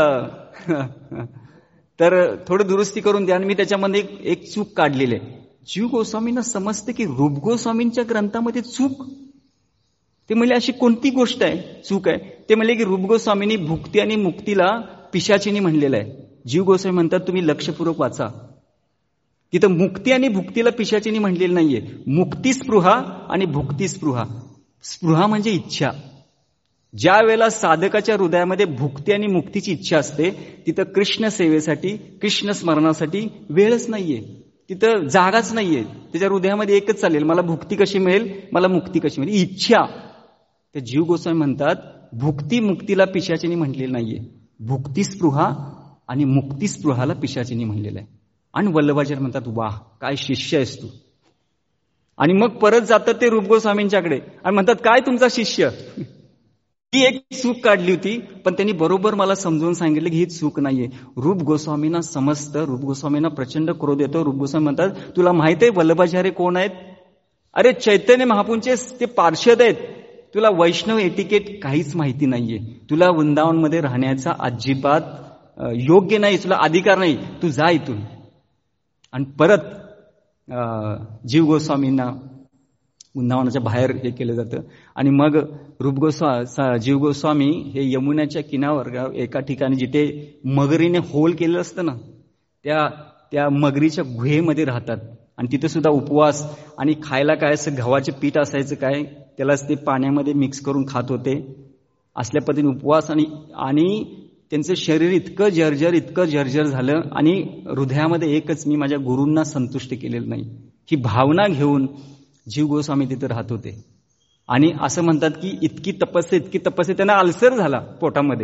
तर थोडं दुरुस्ती करून द्या आणि मी त्याच्यामध्ये एक, एक चूक काढलेली आहे. जीव गोस्वामींना समजते की रूप गोस्वामींच्या ग्रंथामध्ये चूक. ते म्हणले अशी कोणती गोष्ट आहे चूक आहे? ते म्हणले की रूप गोस्वामींनी भुक्ती आणि मुक्तीला पिशाचिनी म्हणलेलं आहे. जीव गोस्वामी म्हणतात तुम्ही लक्षपूर्वक वाचा, तिथं मुक्ती आणि भुक्तीला पिशाचिनी म्हणलेलं नाहीये. मुक्ती स्पृहा आणि भुक्ती स्पृहा. स्पृहा म्हणजे इच्छा. ज्या वेळेला साधकाच्या हृदयामध्ये भुक्ती आणि मुक्तीची इच्छा असते तिथं कृष्ण सेवेसाठी, कृष्ण स्मरणासाठी वेळच नाहीये, तिथं जागाच नाहीये. त्याच्या हृदयामध्ये एकच चालेल, मला भुक्ती कशी मिळेल, मला मुक्ती कशी मिळेल, इच्छा. ते जीव गोस्वामी म्हणतात भुक्ती मुक्तीला पिशाचिनी म्हटलेलं नाहीये, भुक्ती स्पृहा आणि मुक्ती स्पृहाला पिशाचिनी म्हणलेलं आहे. आणि वल्लभाचार्य म्हणतात वाह काय शिष्य आहेस तू. आणि मग परत जातात ते रूप गोस्वामींच्याकडे आणि म्हणतात काय तुमचा शिष्य, ही एक चूक काढली होती पण त्यांनी बरोबर मला समजून सांगितलं की ही चूक नाहीये. रूप गोस्वामींना समजतं, रूप गोस्वामींना प्रचंड क्रोध येतो. रूप गोस्वामी म्हणतात तुला माहित आहे वल्लभाचार्य कोण आहेत? अरे चैतन्य महाप्रभूंचे ते पार्षद आहेत. तुला वैष्णव एटिकेट काहीच माहिती नाहीये, तुला वृंदावनमध्ये राहण्याचा अजिबात योग्य नाही, तुला अधिकार नाही, तू जा इथून. आणि परत जीव गोस्वामींना वृंदावनाच्या बाहेर हे केलं जातं. आणि मग रूप गोस्वा जीव गोस्वामी हे यमुनाच्या किनाऱ्यावर एका ठिकाणी जिथे मगरीने होल केलेलं असतं ना, त्या त्या मगरीच्या गुहेमध्ये राहतात. आणि तिथे सुद्धा उपवास आणि खायला काय असं गव्हाचे पीठ असायचं काय, त्यालाच ते पाण्यामध्ये मिक्स करून खात होते. असल्या पद्धतीने उपवास आणि आणि त्यांचं शरीर इतकं जर्जर इतकं जर्जर झालं आणि हृदयामध्ये एकच, मी माझ्या गुरूंना संतुष्ट केलेलं नाही, ही भावना घेऊन जीव गोस्वामी तिथे राहत होते. आणि असं म्हणतात की इतकी तपस्या इतकी तपस्या त्यांना अल्सर झाला पोटामध्ये.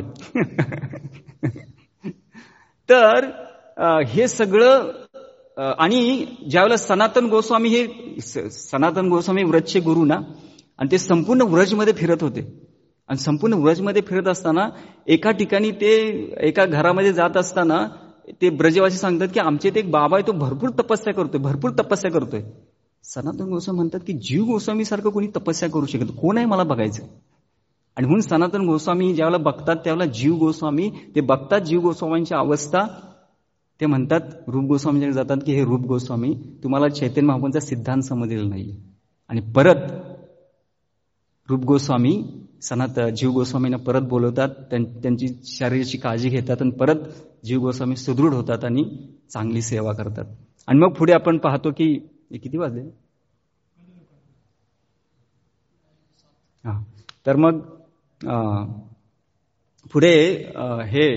तर हे सगळं, आणि ज्यावेळेला सनातन गोस्वामी, हे सनातन गोस्वामी व्रजचे गुरु ना, आणि ते संपूर्ण व्रजमध्ये फिरत होते. आणि संपूर्ण व्रजमध्ये फिरत असताना एका ठिकाणी ते एका घरामध्ये जात असताना ते ब्रजवासी सांगतात की आमचे ते एक बाबा आहे, तो भरपूर तपस्या करतोय भरपूर तपस्या करतोय. सनातन गोस्वामी म्हणतात की जीव गोस्वामी सारखं कोणी तपस्या करू शकत, कोण आहे मला बघायचं. आणि म्हणून सनातन गोस्वामी ज्यावेळेला बघतात त्यावेळेला जीव गोस्वामी ते बघतात जीव गोस्वामींची अवस्था, ते म्हणतात रूप गोस्वामींकडे जातात की हे रूप गोस्वामी, तुम्हाला चैतन्य महाप्रभूंचा सिद्धांत समजलेला नाही. आणि परत रूप गोस्वामी सनात जीव गोस्वामींना परत बोलवतात, त्यांची शरीराची काळजी घेतात आणि परत जीव गोस्वामी सुदृढ होतात आणि चांगली सेवा करतात. आणि मग पुढे आपण पाहतो की किती वाजले, हा तर मग पुढे हे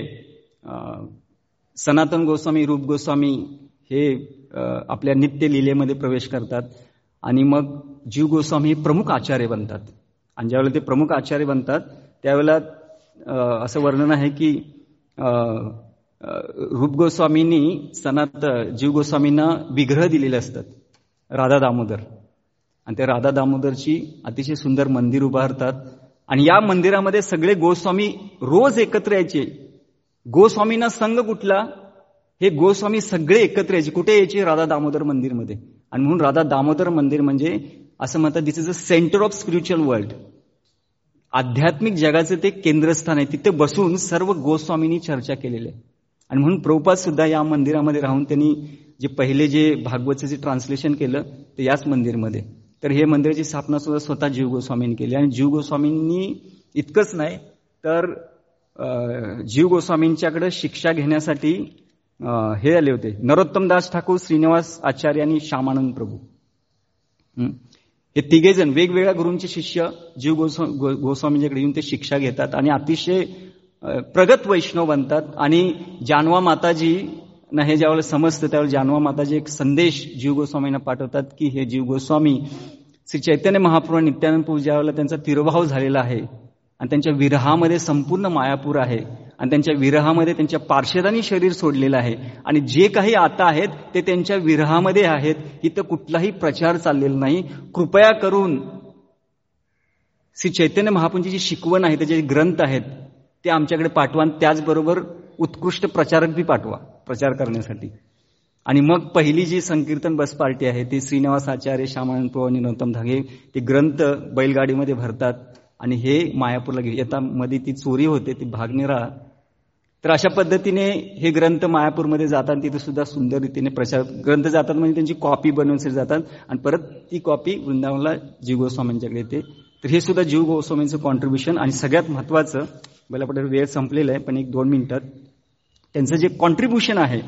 सनातन गोस्वामी रूप गोस्वामी हे आपल्या नित्य लीलेमध्ये प्रवेश करतात. आणि मग जीव गोस्वामी प्रमुख आचार्य बनतात. आणि ज्यावेळेला ते प्रमुख आचार्य बनतात त्यावेळेला असं वर्णन आहे की रूप गोस्वामींनी सनात जीव गोस्वामींना विग्रह दिलेले असतात, राधा दामोदर. आणि त्या राधा दामोदरची अतिशय सुंदर मंदिर उभारतात. आणि या मंदिरामध्ये सगळे गोस्वामी रोज एकत्र यायचे. गोस्वामींना संघ कुठला, हे गोस्वामी सगळे एकत्र यायचे. कुठे यायचे, राधा दामोदर मंदिरमध्ये. आणि म्हणून राधा दामोदर मंदिर म्हणजे असं म्हणतात this is a centre of spiritual world, आध्यात्मिक जगाचं ते केंद्रस्थान आहे. तिथे बसून सर्व गोस्वामींनी चर्चा केलेली आहे. आणि म्हणून प्रभुपाद सुद्धा या मंदिरामध्ये राहून त्यांनी जे पहिले जे भागवतचं जे ट्रान्सलेशन केलं ते याच मंदिरमध्ये. तर हे मंदिराची स्थापना सुद्धा स्वतः जीव गोस्वामींनी केली. आणि जीव गोस्वामींनी इतकंच नाही तर जीव गोस्वामींच्याकडे शिक्षा घेण्यासाठी हे आले होते नरोत्तम दास ठाकूर, श्रीनिवास आचार्य आणि श्यामानंद प्रभू. हे तिघे जण वेगवेगळ्या गुरूंचे शिष्य जीव गोस्वामी गोस्वामींच्याकडे येऊन ते शिक्षा घेतात आणि अतिशय प्रगत वैष्णव बनतात. आणि जानवा माताजी ना हे ज्यावेळेला समजतं त्यावेळेला जानवा माताजी एक संदेश जीव गोस्वामींना पाठवतात की हे जीव गोस्वामी श्री चैतन्य महाप्रभू नित्यानंद प्रभू ज्यावेळेला त्यांचा तिरोभाव झालेला आहे आणि त्यांच्या विरहामध्ये संपूर्ण मायापूर आहे आणि त्यांच्या विरहामध्ये त्यांच्या पार्षदांनी शरीर सोडलेलं आहे आणि जे काही आता आहेत ते त्यांच्या विरहामध्ये आहेत. इथं कुठलाही प्रचार चाललेला नाही. कृपया करून श्री चैतन्य महाप्रभूंची जी शिकवण आहे त्याचे ग्रंथ आहेत ते आमच्याकडे पाठवा. त्याचबरोबर उत्कृष्ट प्रचारक बी पाठवा प्रचार करण्यासाठी. आणि मग पहिली जी संकीर्तन बस पार्टी आहे ती श्रीनिवास आचार्य, श्यामानंद प्रभू आणि नरोत्तम धागे ते ग्रंथ बैलगाडीमध्ये भरतात आणि हे मायापूरला घेऊन येता. मध्ये ती चोरी होते, ती भागनेरा. तर अशा पद्धतीने हे ग्रंथ मायापूरमध्ये जातात. तिथे सुद्धा सुंदर रीतीने प्रचार ग्रंथ जातात म्हणजे त्यांची कॉपी बनवण्यासाठी जातात आणि परत ती कॉपी वृंदावनला जीव गोस्वामींच्याकडे येते. तर हे सुद्धा जीव गोस्वामींचं कॉन्ट्रीब्युशन. आणि सगळ्यात महत्वाचं, मला पटेल वेळ संपलेला आहे पण एक दोन मिनिटात त्यांचं जे कॉन्ट्रीब्युशन आहे,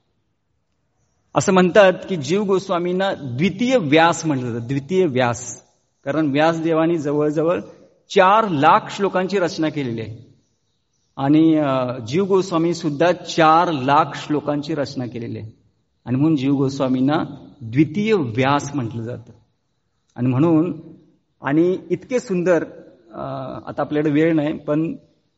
असं म्हणतात की जीव गोस्वामींना द्वितीय व्यास म्हटलं जातं. द्वितीय व्यास कारण व्यासदेवानी जवळजवळ चार लाख श्लोकांची रचना केलेली आहे आणि जीव गोस्वामी सुद्धा चार लाख श्लोकांची रचना केलेली आहे आणि म्हणून जीव गोस्वामींना द्वितीय व्यास म्हटलं जातं. आणि म्हणून आणि इतके सुंदर, आता आपल्याकडे वेळ नाही पण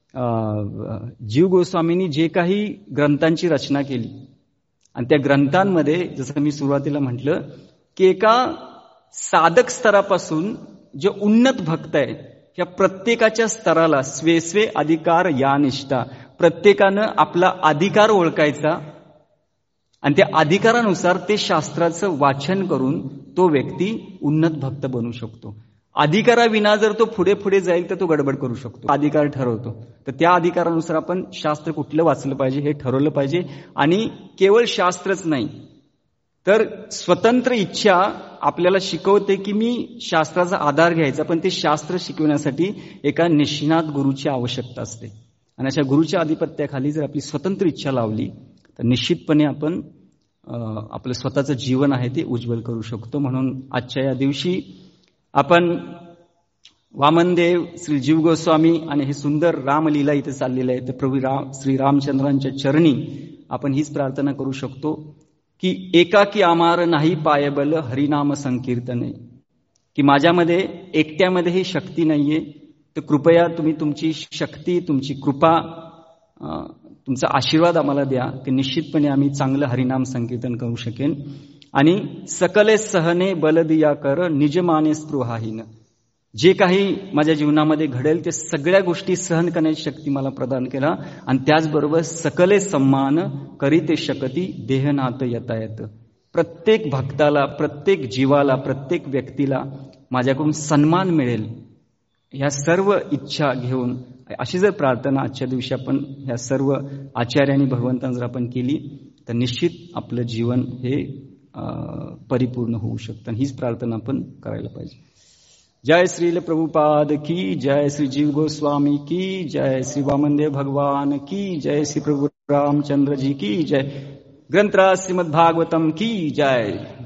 जीव गोस्वामींनी जे काही ग्रंथांची रचना केली आणि त्या ग्रंथांमध्ये जसं मी सुरुवातीला म्हटलं की एका साधक स्तरापासून जे उन्नत भक्त आहे या प्रत्येकाच्या स्तराला स्वे स्वे अधिकार या निष्ठा, प्रत्येकानं आपला अधिकार ओळखायचा आणि त्या अधिकारानुसार ते शास्त्राचं वाचन करून तो व्यक्ती उन्नत भक्त बनू शकतो. अधिकाराविना जर तो पुढे पुढे जाईल तर तो गडबड करू शकतो. अधिकार ठरवतो. तर त्या अधिकारानुसार आपण शास्त्र कुठलं वाचलं पाहिजे हे ठरवलं पाहिजे. आणि केवळ शास्त्रच नाही तर स्वतंत्र इच्छा आपल्याला शिकवते की मी शास्त्राचा आधार घ्यायचा, पण ते शास्त्र शिकवण्यासाठी एका निष्णात गुरुची आवश्यकता असते. आणि अशा गुरुच्या आधिपत्याखाली जर आपली स्वतंत्र इच्छा लावली तर निश्चितपणे आपण आपलं स्वतःचं जीवन आहे ते उज्ज्वल करू शकतो. म्हणून आजच्या या दिवशी आपण वामनदेव, श्री जीव गोस्वामी आणि हे सुंदर रामलीला इथे चाललेलं आहे. तर प्रभू राम श्री रामचंद्रांच्या चरणी आपण हीच प्रार्थना करू शकतो की एकाकी आमार नाही पायबल हरिनाम संकीर्तने, की माझ्यामध्ये एकट्यामध्ये ही शक्ती नाहीये, तर कृपया तुम्ही तुमची शक्ती, तुमची कृपा, तुमचा आशीर्वाद आम्हाला द्या की निश्चितपणे आम्ही चांगलं हरिनाम संकीर्तन करू शकेन. आणि सकले सहने बल दिया कर निजमाने स्पृहाहीन, जे काही माझ्या जीवनामध्ये घडेल ते सगळ्या गोष्टी सहन करण्याची शक्ती मला प्रदान केला. आणि त्याचबरोबर सकले सम्मान करीते शकती देहनात येता येत, प्रत्येक भक्ताला, प्रत्येक जीवाला, प्रत्येक व्यक्तीला माझ्याकडून सन्मान मिळेल, ह्या सर्व इच्छा घेऊन अशी जर प्रार्थना आजच्या दिवशी आपण ह्या सर्व आचार्यांनी भगवंतांनी जर आपण केली तर निश्चित आपलं जीवन हे परिपूर्ण होऊ शकतं. हीच प्रार्थना आपण करायला पाहिजे. जय श्रील प्रभुपाद की जय, श्री जीव गोस्वामी की जय, श्री वामनदेव भगवान की जय, श्री प्रभु रामचंद्र जी की जय, ग्रंथराज श्रीमद् भागवतम की जय.